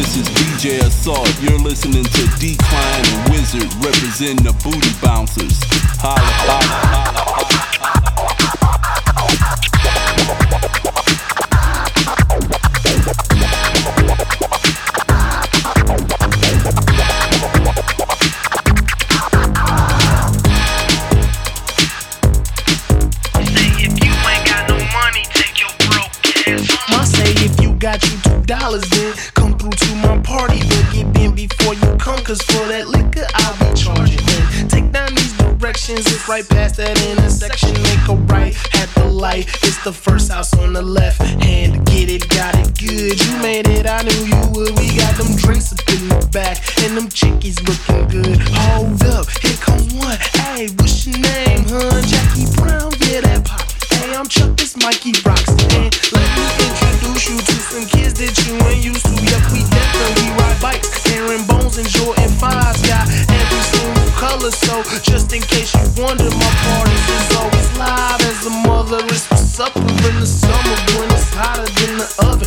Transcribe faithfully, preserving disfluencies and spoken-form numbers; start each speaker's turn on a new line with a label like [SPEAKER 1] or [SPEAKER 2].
[SPEAKER 1] This is D J Assault. You're listening to Decline and Wizard representing the Booty Bouncers. Holla, holla, holla, holla.
[SPEAKER 2] Got you two dollars, then come through to my party. But get in before you come, cause for that liquor I'll be charging. Then take down these directions, it's right past that intersection. Make a right at the light, it's the first house on the left hand. Get it, got it good, you made it, I knew you would. We got them drinks up in the back, and them chickies looking good. Hold up, here comes one, hey, what's your name, hun? Jackie Brown, yeah, that pop. Hey, I'm Chuck, this Mikey Rocks. And let me introduce you to some kids that you ain't used to. Yep, we definitely ride bikes, Aaron Bones and Jordan fives. Got every single color, so just in case you wonder, my parties is always live as a mother. It's for supper in the summer when it's hotter than the oven.